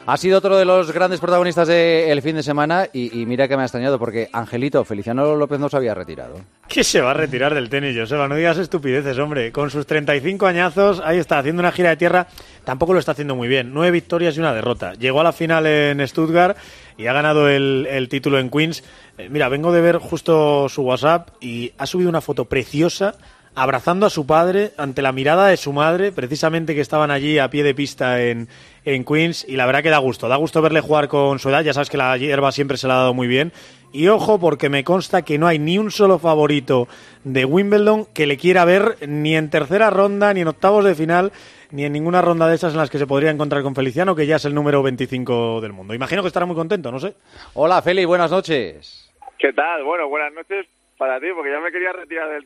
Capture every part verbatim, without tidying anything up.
Ha sido otro de los grandes protagonistas del fin de semana y, y mira que me ha extrañado porque Angelito, Feliciano López no se había retirado. ¿Qué se va a retirar del tenis, Joseba? No digas estupideces, hombre. Con sus treinta y cinco añazos, ahí está, haciendo una gira de tierra. Tampoco lo está haciendo muy bien. Nueve victorias y una derrota. Llegó a la final en Stuttgart y ha ganado el, el título en Queens. Eh, mira, vengo de ver justo su WhatsApp y ha subido una foto preciosa abrazando a su padre ante la mirada de su madre, precisamente que estaban allí a pie de pista en, en Queens, y la verdad que da gusto, da gusto verle jugar con su edad. Ya sabes que la hierba siempre se la ha dado muy bien, y ojo porque me consta que no hay ni un solo favorito de Wimbledon que le quiera ver ni en tercera ronda, ni en octavos de final, ni en ninguna ronda de esas en las que se podría encontrar con Feliciano, que ya es el número veinticinco del mundo. Imagino que estará muy contento, no sé. Hola Feli, buenas noches. ¿Qué tal? Bueno, buenas noches para ti, porque ya me quería retirar del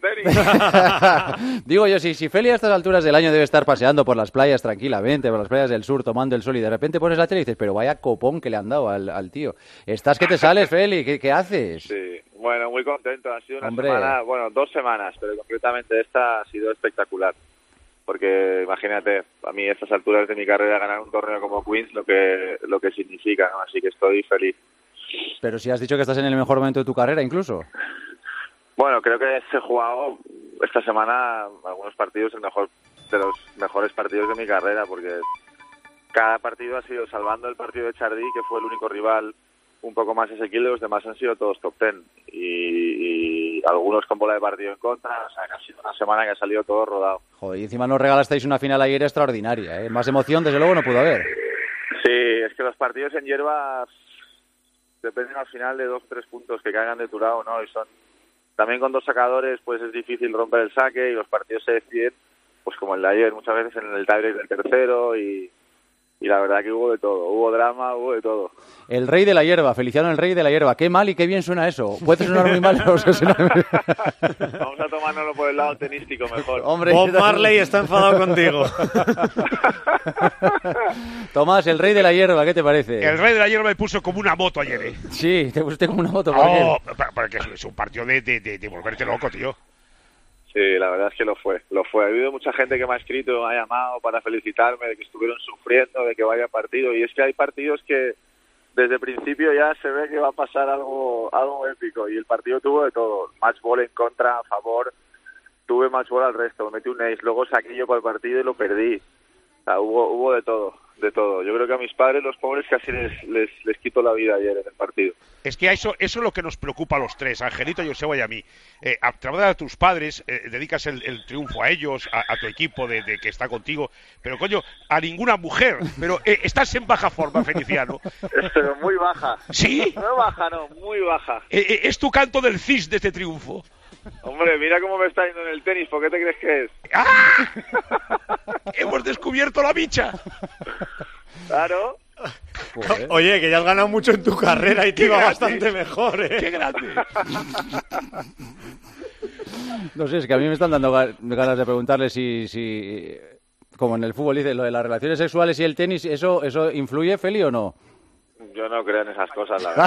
tenis. Digo yo, si, si Feli a estas alturas del año debe estar paseando por las playas tranquilamente, por las playas del sur, tomando el sol, y de repente pones la tele y dices, pero vaya copón que le han dado al, al tío. ¿Estás que te sales, Feli? ¿Qué, qué haces? Sí, bueno, muy contento. Ha sido una Hombre. semana, bueno, dos semanas, pero concretamente esta ha sido espectacular. Porque imagínate, a mí a estas alturas de mi carrera ganar un torneo como Queens, lo que, lo que significa, ¿no? Así que estoy feliz. Pero si has dicho que estás en el mejor momento de tu carrera, incluso. Bueno, creo que he jugado esta semana algunos partidos, el mejor de los mejores partidos de mi carrera, porque cada partido ha sido, salvando el partido de Chardí, que fue el único rival un poco más asequible, los demás han sido todos top ten, y, y algunos con bola de partido en contra. O sea, que ha sido una semana que ha salido todo rodado. Joder, y encima nos regalasteis una final ayer extraordinaria, ¿eh? Más emoción, desde luego, no pudo haber. Sí, es que los partidos en hierba dependen al final de dos o tres puntos que caigan de tu lado, ¿no? Y son también con dos sacadores, pues es difícil romper el saque, y los partidos se deciden, pues como el de ayer, muchas veces en el tiebreak del tercero, y, y la verdad que hubo de todo, hubo drama, hubo de todo. El rey de la hierba, Feliciano, el rey de la hierba. Qué mal y qué bien suena eso. Puede sonar muy mal, pero suena... Vamos a tomárnoslo por el lado tenístico mejor. Hombre, Bob Marley está enfadado contigo. Tomás, el rey de la hierba, ¿qué te parece? El rey de la hierba me puso como una moto ayer, ¿eh? Sí, te pusiste como una moto. ¿Por Oh, qué? porque es un partido de, de, de, de volverte loco, tío. Sí, la verdad es que lo fue, lo fue. Ha habido mucha gente que me ha escrito, me ha llamado para felicitarme de que estuvieron sufriendo, de que vaya partido, y es que hay partidos que desde el principio ya se ve que va a pasar algo algo épico, y el partido tuvo de todo. Match ball en contra, a favor, tuve match ball al resto, me metí un ace, luego saqué yo para el partido y lo perdí. O sea, hubo, hubo de todo, de todo. Yo creo que a mis padres, los pobres, casi les, les, les quito la vida ayer en el partido. Es que eso, eso es lo que nos preocupa a los tres, Angelito, Joseba y a mí. Eh, a través de tus padres, eh, dedicas el, el triunfo a ellos, a, a tu equipo de, de que está contigo, pero coño, a ninguna mujer. Pero eh, estás en baja forma, Feliciano. Pero muy baja. ¿Sí? No baja, no, muy baja. Eh, eh, es tu canto del cis de este triunfo. Hombre, mira cómo me está yendo en el tenis, ¿por qué te crees que es? ¡Ah! ¡Hemos descubierto la bicha! Claro. Joder. Oye, que ya has ganado mucho en tu carrera y te iba bastante mejor, ¿eh? ¡Qué grande! No sé, es que a mí me están dando ganas de preguntarle si, si como en el fútbol dice, lo de las relaciones sexuales y el tenis, ¿eso, eso influye, Feli, o no? Yo no creo en esas cosas, la verdad.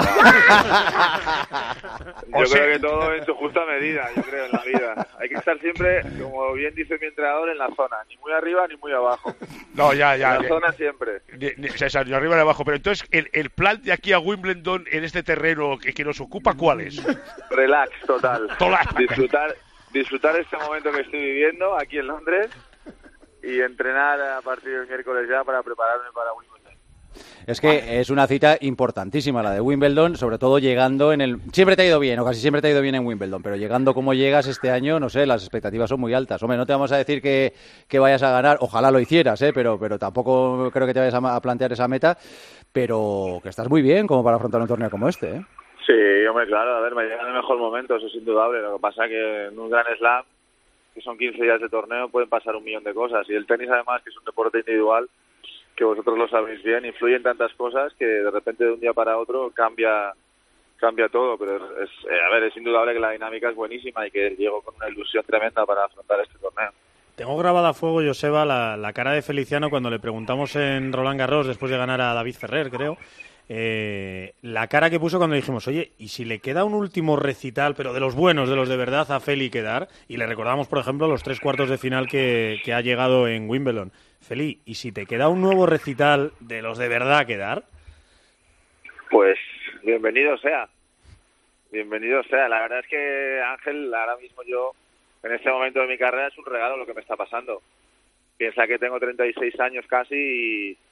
Yo O sea... creo que todo en su justa medida, yo creo, en la vida. Hay que estar siempre, como bien dice mi entrenador, en la zona. Ni muy arriba ni muy abajo. No, ya, ya. En la zona siempre. Ni, ni, o sea, ni arriba ni abajo. Pero entonces, el, el plan de aquí a Wimbledon en este terreno que, que nos ocupa, ¿cuál es? Relax, total. Total. Disfrutar, disfrutar este momento que estoy viviendo aquí en Londres y entrenar a partir del miércoles ya para prepararme para Wimbledon. Es que es una cita importantísima la de Wimbledon, sobre todo llegando en el... Siempre te ha ido bien, o casi siempre te ha ido bien en Wimbledon, pero llegando como llegas este año, no sé, las expectativas son muy altas. Hombre, no te vamos a decir que, que vayas a ganar, ojalá lo hicieras, ¿eh? pero, pero tampoco creo que te vayas a, a plantear esa meta, pero que estás muy bien como para afrontar un torneo como este, ¿eh? Sí, hombre, claro, a ver, me llega en el mejor momento, eso es indudable. Lo que pasa es que en un gran slam, que son quince días de torneo, pueden pasar un millón de cosas. Y el tenis, además, que es un deporte individual, que vosotros lo sabéis bien, influyen tantas cosas que de repente de un día para otro cambia cambia todo, pero es, eh, a ver, es indudable que la dinámica es buenísima y que llego con una ilusión tremenda para afrontar este torneo. Tengo grabada a fuego, Joseba, la, la cara de Feliciano cuando le preguntamos en Roland Garros, después de ganar a David Ferrer, creo, eh, la cara que puso cuando dijimos, oye, ¿y si le queda un último recital, pero de los buenos, de los de verdad, a Feli que dar? Y le recordamos, por ejemplo, los tres cuartos de final que, que ha llegado en Wimbledon. Feli, ¿y si te queda un nuevo recital de los de verdad que dar? Pues bienvenido sea. Bienvenido sea. La verdad es que, Ángel, ahora mismo yo, en este momento de mi carrera, es un regalo lo que me está pasando. Piensa que tengo treinta y seis años casi y,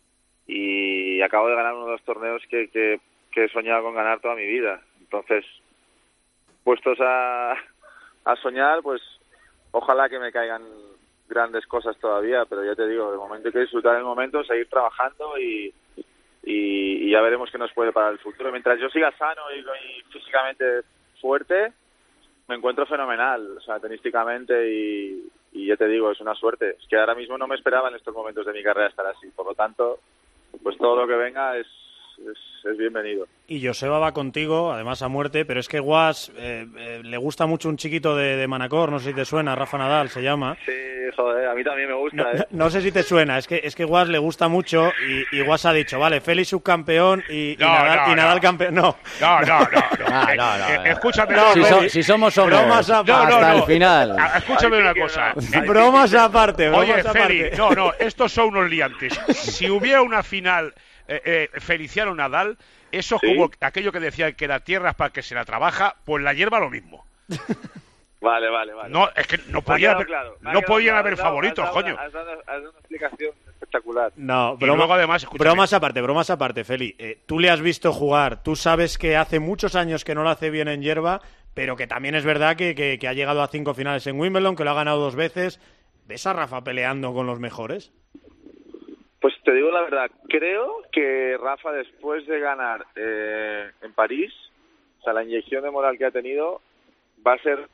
y acabo de ganar uno de los torneos que, que, que he soñado con ganar toda mi vida. Entonces, puestos a, a soñar, pues ojalá que me caigan grandes cosas todavía, pero ya te digo, de momento hay que disfrutar el momento, seguir trabajando y, y, y ya veremos qué nos puede para el futuro. Mientras yo siga sano y, y físicamente fuerte, me encuentro fenomenal, o sea, tenísticamente y, y ya te digo, es una suerte. Es que ahora mismo no me esperaba en estos momentos de mi carrera estar así, por lo tanto, pues todo lo que venga es, es, es bienvenido. Y Joseba va contigo, además a muerte, pero es que Guas eh, eh, le gusta mucho un chiquito de, de Manacor, no sé si te suena, Rafa Nadal se llama. Sí, joder, a mí también me gusta. No, ¿eh? no, no sé si te suena, es que es que Guas le gusta mucho y, y Guas ha dicho, vale, Félix subcampeón y, No, y Nadal, no, y Nadal no. campeón. No, No, no, no. no. Ah, Eh, no, no, eh, no. Escúchame, No, Si, no, so- no, si somos somos, bromas a- No, no, hasta no. el final. Ah, escúchame Ay, una que cosa. no. bromas aparte, bromas Oye, aparte. Feli, no, no, estos son unos liantes. Si hubiera una final eh, eh, Feliciano-Nadal, eso es ¿Sí? como aquello que decían que la tierra es para que se la trabaja, pues la hierba lo mismo. Vale, vale, vale. No, es que no Me ha podía quedado haber, claro, me ha no quedado podían claro. haber Has dado- favoritos, has dado coño. una- Has dado, has dado una explicación espectacular. No, Y broma- luego, además, escúchame. bromas aparte, bromas aparte, Feli. Eh, tú le has visto jugar, tú sabes que hace muchos años que no lo hace bien en hierba, pero que también es verdad que, que, que ha llegado a cinco finales en Wimbledon, que lo ha ganado dos veces. ¿Ves a Rafa peleando con los mejores? Pues te digo la verdad, creo que Rafa, después de ganar eh, en París, o sea, la inyección de moral que ha tenido va a ser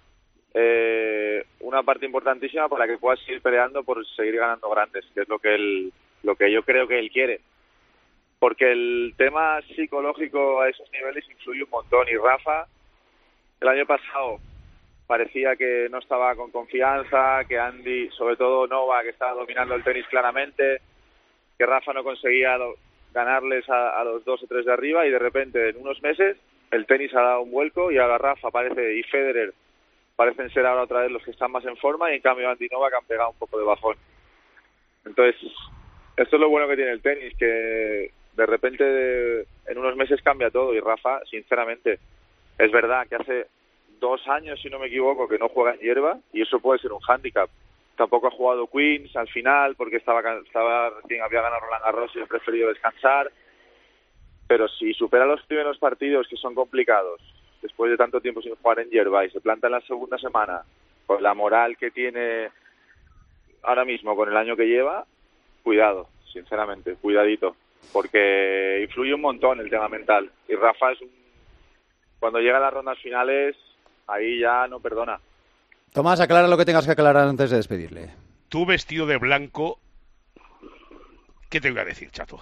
eh, una parte importantísima para que pueda seguir peleando por seguir ganando grandes, que es lo que él, lo que yo creo que él quiere. Porque el tema psicológico a esos niveles influye un montón y Rafa, el año pasado, parecía que no estaba con confianza, que Andy, sobre todo Novak, que estaba dominando el tenis claramente, que Rafa no conseguía do- ganarles a, a los dos o tres de arriba y de repente en unos meses el tenis ha dado un vuelco y ahora Rafa parece y Federer parecen ser ahora otra vez los que están más en forma y en cambio Andy y Novak han pegado un poco de bajón. Entonces, esto es lo bueno que tiene el tenis, que de repente en unos meses cambia todo y Rafa, sinceramente, es verdad que hace dos años, si no me equivoco, que no juega en hierba y eso puede ser un hándicap. Tampoco ha jugado Queens al final porque estaba, estaba recién había ganado Roland Garros y ha preferido descansar. Pero si supera los primeros partidos que son complicados, después de tanto tiempo sin jugar en hierba y se planta en la segunda semana, con la moral que tiene ahora mismo, con el año que lleva, cuidado, sinceramente, cuidadito, porque influye un montón el tema mental. Y Rafa es un, cuando llega a las rondas finales, ahí ya no perdona. Tomás, aclara lo que tengas que aclarar antes de despedirle. Tú vestido de blanco, ¿qué te voy a decir, chato?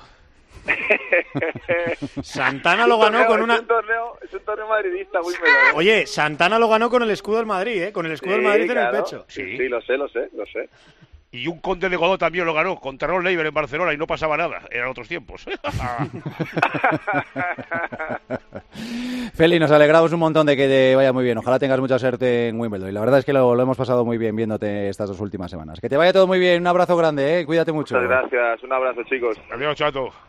Santana lo ganó con una... Es un torneo, es un torneo madridista muy melón. Oye, Santana lo ganó con el escudo del Madrid, ¿eh? Con el escudo del Madrid en claro. el pecho. Sí, Sí. sí, lo sé, lo sé, lo sé. Y un Conde de Godó también lo ganó contra Ron Leiber en Barcelona y no pasaba nada. Eran otros tiempos. Feli, nos alegramos un montón de que te vaya muy bien. Ojalá tengas mucha suerte en Wimbledon. Y la verdad es que lo, lo hemos pasado muy bien viéndote estas dos últimas semanas. Que te vaya todo muy bien. Un abrazo grande, ¿eh? Cuídate mucho. Muchas gracias. Un abrazo, chicos. Adiós, chato.